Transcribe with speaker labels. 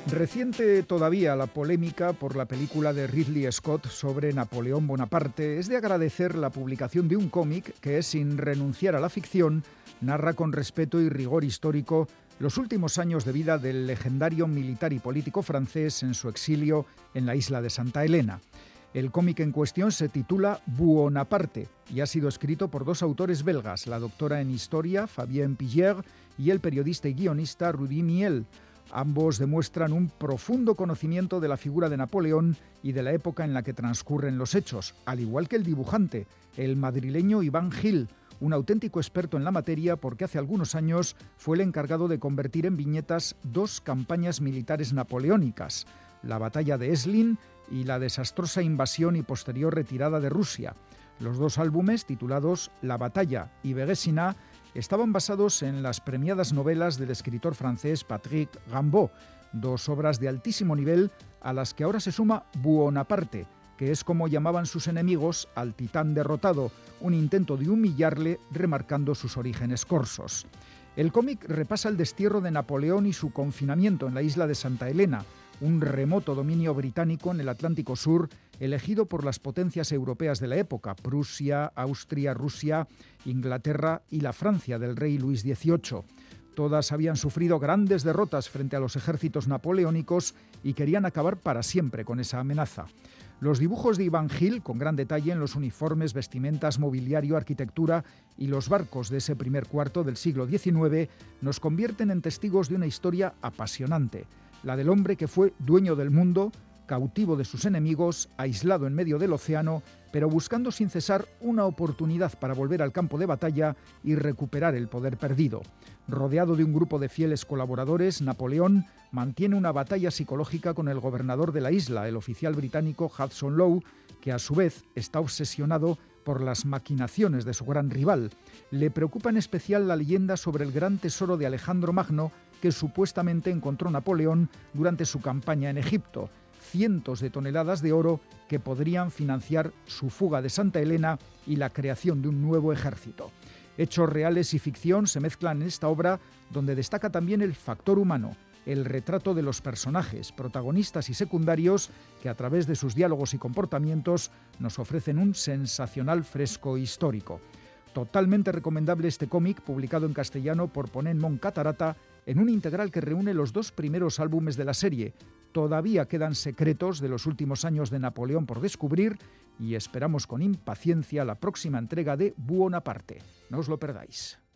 Speaker 1: Reciente todavía la polémica por la película de Ridley Scott sobre Napoleón Bonaparte. Es de agradecer la publicación de un cómic que, sin renunciar a la ficción, narra con respeto y rigor histórico los últimos años de vida del legendario militar y político francés en su exilio en la isla de Santa Elena. El cómic en cuestión se titula Buonaparte y ha sido escrito por dos autores belgas, la doctora en historia Fabienne Pillier y el periodista y guionista Rudy Miel. Ambos demuestran un profundo conocimiento de la figura de Napoleón y de la época en la que transcurren los hechos, al igual que el dibujante, el madrileño Iván Gil, un auténtico experto en la materia porque hace algunos años fue el encargado de convertir en viñetas dos campañas militares napoleónicas, la batalla de Essling y la desastrosa invasión y posterior retirada de Rusia. Los dos álbumes, titulados La batalla y Béguesina, estaban basados en las premiadas novelas del escritor francés Patrick Rimbaud, dos obras de altísimo nivel a las que ahora se suma Buonaparte, que es como llamaban sus enemigos al titán derrotado, un intento de humillarle remarcando sus orígenes corsos. El cómic repasa el destierro de Napoleón y su confinamiento en la isla de Santa Elena, un remoto dominio británico en el Atlántico Sur, elegido por las potencias europeas de la época, Prusia, Austria, Rusia, Inglaterra y la Francia del rey Luis XVIII. Todas habían sufrido grandes derrotas frente a los ejércitos napoleónicos y querían acabar para siempre con esa amenaza. Los dibujos de Iván Gil, con gran detalle en los uniformes, vestimentas, mobiliario, arquitectura y los barcos de ese primer cuarto del siglo XIX, nos convierten en testigos de una historia apasionante, la del hombre que fue dueño del mundo, cautivo de sus enemigos, aislado en medio del océano, pero buscando sin cesar una oportunidad para volver al campo de batalla y recuperar el poder perdido. Rodeado de un grupo de fieles colaboradores, Napoleón mantiene una batalla psicológica con el gobernador de la isla, el oficial británico Hudson Lowe, que a su vez está obsesionado por las maquinaciones de su gran rival. Le preocupa en especial la leyenda sobre el gran tesoro de Alejandro Magno que supuestamente encontró Napoleón durante su campaña en Egipto, cientos de toneladas de oro que podrían financiar su fuga de Santa Elena y la creación de un nuevo ejército. Hechos reales y ficción se mezclan en esta obra, donde destaca también el factor humano, el retrato de los personajes, protagonistas y secundarios, que a través de sus diálogos y comportamientos nos ofrecen un sensacional fresco histórico. Totalmente recomendable este cómic, publicado en castellano por Ponent Moncatarata, en un integral que reúne los dos primeros álbumes de la serie. Todavía quedan secretos de los últimos años de Napoleón por descubrir y esperamos con impaciencia la próxima entrega de Buonaparte. No os lo perdáis.